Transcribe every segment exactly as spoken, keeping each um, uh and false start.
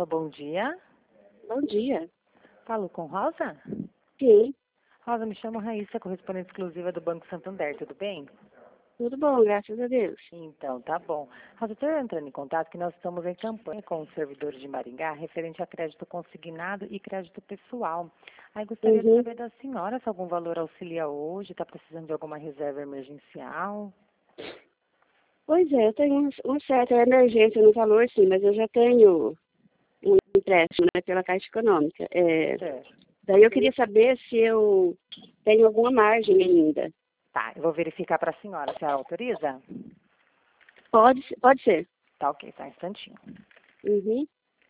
Alô, bom dia. Bom dia. Falo com Rosa? Sim, Rosa, me chamo Raíssa, correspondente exclusiva do Banco Santander, tudo bem? tudo bom, graças a Deus. Então, tá bom. Rosa, estou entrando em contato que nós estamos em campanha com os servidores de Maringá referente a crédito consignado e crédito pessoal. Aí gostaria de Uhum. saber da senhora se algum valor auxilia hoje, está precisando de alguma reserva emergencial? Pois é, eu tenho um- uma certa emergência no valor, sim, mas eu já tenho um empréstimo, né, pela Caixa Econômica. É, Certo. daí eu queria saber se eu tenho alguma margem ainda. Tá, eu vou verificar para a senhora. A senhora autoriza? Pode, ser- pode ser. Tá ok, tá um instantinho. Uhum.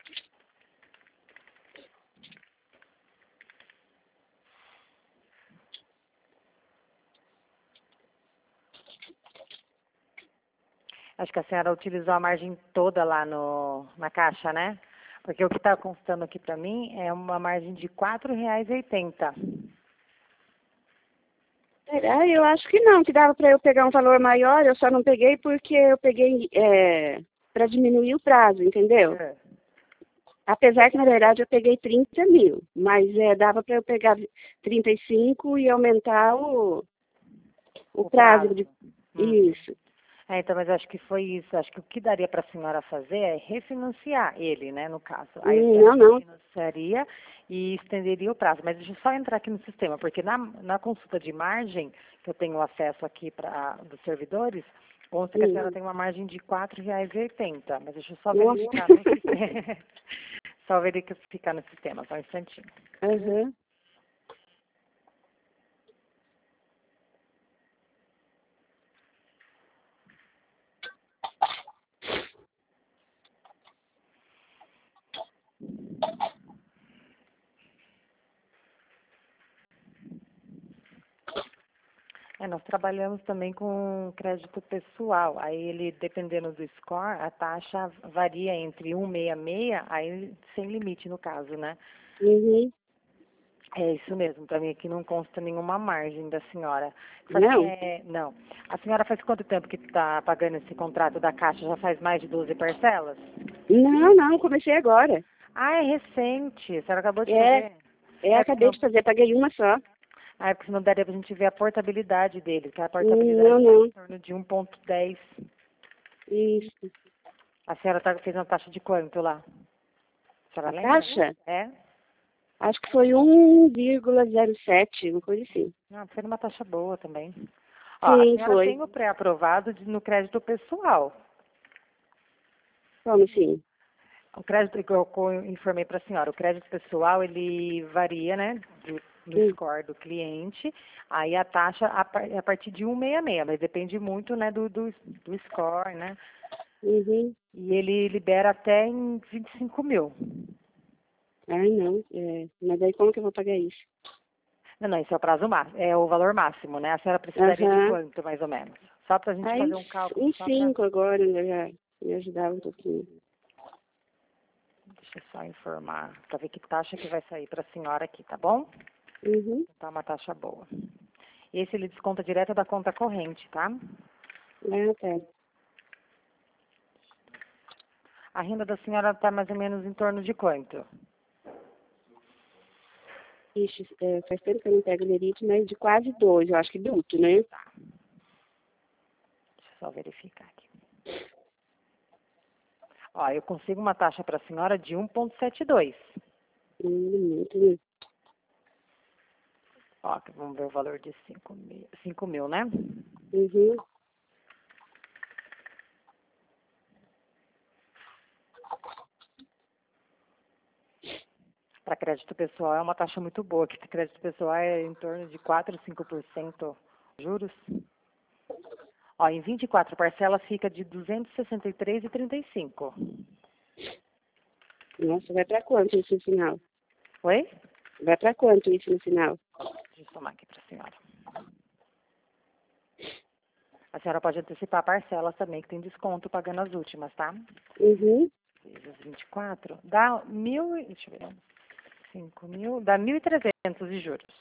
Acho que a senhora utilizou a margem toda lá no, na caixa, né? Porque o que está constando aqui para mim é uma margem de quatro reais e oitenta centavos. Ah, eu acho que não, que dava para eu pegar um valor maior, eu só não peguei porque eu peguei é, para diminuir o prazo, entendeu? É. Apesar que, na verdade, eu peguei trinta mil, mas é, dava para eu pegar trinta e cinco e aumentar o, o O prazo prazo. de Uhum. isso. É, então, mas acho que foi isso. Acho que o que daria para a senhora fazer é refinanciar ele, né, no caso. Aí a Hum, senhora Não, não. refinanciaria e estenderia o prazo. Mas deixa eu só entrar aqui no sistema, porque na, na consulta de margem, que eu tenho acesso aqui pra, dos servidores, consta que a senhora Hum. tem uma margem de quatro reais e oitenta centavos. Mas deixa eu só Nossa. verificar no sistema. Só verificar no sistema, só um instantinho. Aham. É, nós trabalhamos também com crédito pessoal. Aí ele, dependendo do score, a taxa varia entre cento e sessenta e seis, aí sem limite no caso, né? Uhum. É isso mesmo, para mim aqui não consta nenhuma margem da senhora. Faz, Não? é, não. A senhora faz quanto tempo que está pagando esse contrato da Caixa? Já faz mais de doze parcelas? Não, não, comecei agora. Ah, é recente. A senhora acabou de É, fazer? é, É porque acabei não, de fazer, paguei uma só. ah, é porque não daria para a gente ver a portabilidade dele, que a Hum, portabilidade Não, está em não. torno de um ponto dez. Isso. A senhora tá, fez uma taxa de quanto lá? A senhora A lembra? taxa? É? Acho que foi um vírgula zero sete, uma coisa assim. Ah, foi uma taxa boa também. Ó, a Sim, senhora foi. tem o pré-aprovado de- no crédito pessoal. Como assim? O crédito que eu co- informei para a senhora, o crédito pessoal, ele varia, né, do, no Hum. score do cliente, aí a taxa a, par- é a partir de cento e sessenta e seis, mas depende muito, né, do, do, do score, né, Uhum. e ele libera até em vinte e cinco mil. Ai, não. É, mas aí como que eu vou pagar isso? Não, não, esse é o prazo máximo, é o valor máximo, né, a senhora precisaria de Aham. quanto, mais ou menos? Só para a gente Aí fazer uns, um cálculo, uns só para... cinco agora, né, já me ajudava um pouquinho. Deixa eu só informar, para ver que taxa que vai sair para a senhora aqui, tá bom? Uhum. Tá uma taxa boa. Esse ele desconta direto da conta corrente, tá? Ah, tá. A renda da senhora está mais ou menos em torno de quanto? Ixi, é, faz tempo que eu não pego lerite, mas de quase dois, eu acho que bruto, né? Tá. Deixa eu só verificar aqui. Ó, eu consigo uma taxa para a senhora de um vírgula setenta e dois. Hum, muito, né? Ó, vamos ver o valor de cinco mil, cinco mil, né? Uhum. Para crédito pessoal é uma taxa muito boa, que crédito pessoal é em torno de quatro, cinco por cento juros. Ó, em vinte e quatro parcelas fica de duzentos e sessenta e três reais e trinta e cinco. Nossa, vai pra quanto isso no final? Oi? Vai pra quanto isso no final? Deixa eu somar aqui para a senhora. A senhora pode antecipar parcelas também, que tem desconto pagando as últimas, tá? Uhum. Vezes vinte e quatro, dá mil, e- deixa eu ver, cinco mil, dá mil e trezentos de juros.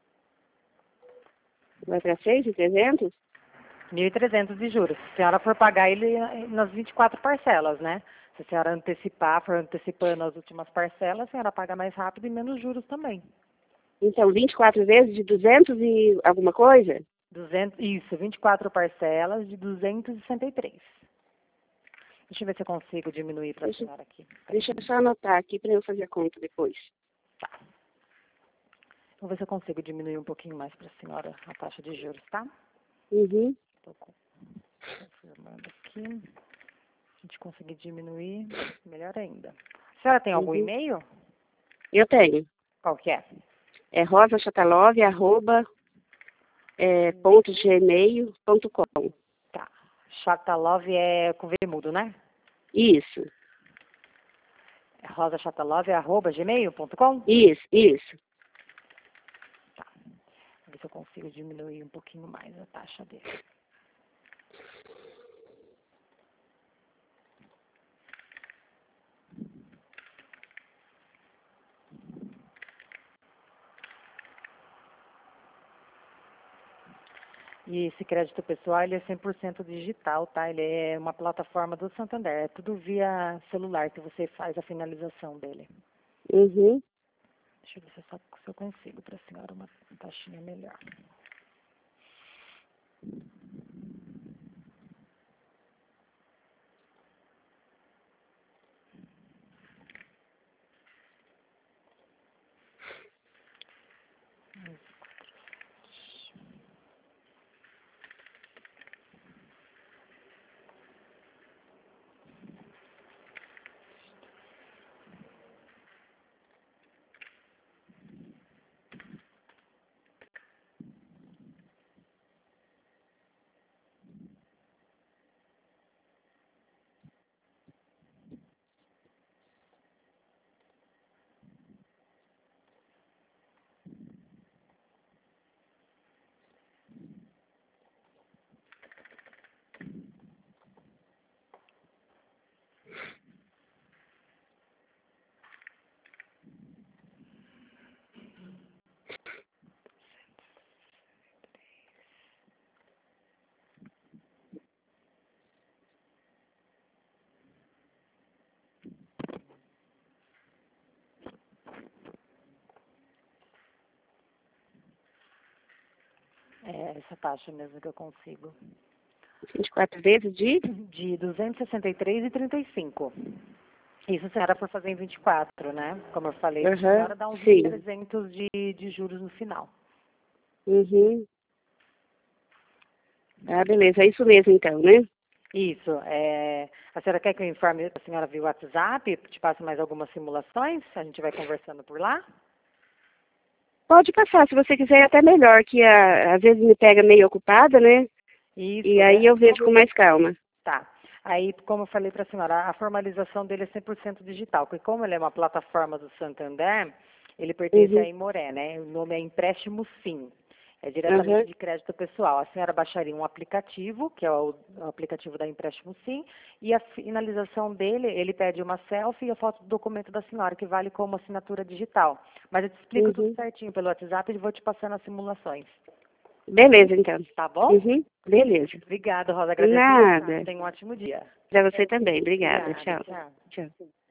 Vai pra seis e trezentos? Mil e trezentos de juros. Se a senhora for pagar ele eh, nas vinte e quatro parcelas, né? Se a senhora antecipar, for antecipando as últimas parcelas, a senhora paga mais rápido e menos juros também. Então, vinte e quatro vezes de duzentos e alguma coisa? duzentos, isso, vinte e quatro parcelas de duzentos e sessenta e três. Deixa eu ver se eu consigo diminuir para a senhora aqui. Deixa eu só anotar aqui para eu fazer a conta depois. Tá. Vou ver se eu consigo diminuir um pouquinho mais para a senhora a taxa de juros, tá? Uhum. Estou confirmando aqui. Se a gente conseguir diminuir, melhor ainda. A senhora tem algum Uhum. e-mail? Eu tenho. Qual que é? É rosachatalove, arroba, é, ponto gmail ponto com. Tá. Chatalove é com V mudo, né? Isso, rosachatalove, arroba gmail ponto com? isso, isso. Tá. Vou ver se eu consigo diminuir um pouquinho mais a taxa dele. E esse crédito pessoal, ele é cem por cento digital, tá? Ele é uma plataforma do Santander. É tudo via celular que você faz a finalização dele. Uhum. Deixa eu ver se eu, só, se eu consigo para a senhora uma taxinha melhor. É essa taxa mesmo que eu consigo. vinte e quatro vezes de? De duzentos e sessenta e três reais e trinta e cinco centavos. Isso a senhora por fazer em vinte e quatro, né? Como eu falei, Uhum. a senhora dá uns Sim. mil e trezentos de, de juros no final. Uhum. Ah, beleza. É isso mesmo, então, né? Isso. É, a senhora quer que eu informe a senhora via WhatsApp? Te passe mais algumas simulações? A gente vai conversando por lá? Pode passar, se você quiser, é até melhor, que a, às vezes me pega meio ocupada, né? Isso. E aí É, eu vejo com mais calma. tá. Aí, como eu falei para a senhora, a formalização dele é cem por cento digital, porque como ele é uma plataforma do Santander, ele pertence Uhum. à Imoré, né? O nome é Empréstimo Sim. É diretamente Uhum. de crédito pessoal. A senhora baixaria um aplicativo, que é o, o aplicativo da Empréstimo Sim, e a finalização dele, ele pede uma selfie e a foto do documento da senhora, que vale como assinatura digital. Mas eu te explico tudo Uhum. certinho pelo WhatsApp e vou te passando as simulações. Beleza, então. Tá bom? Uhum. Beleza. Obrigada, Rosa. Agradeço. Nada. Tenha um ótimo dia. Para você também. Obrigada. Obrigada. Tchau. Tchau. Tchau.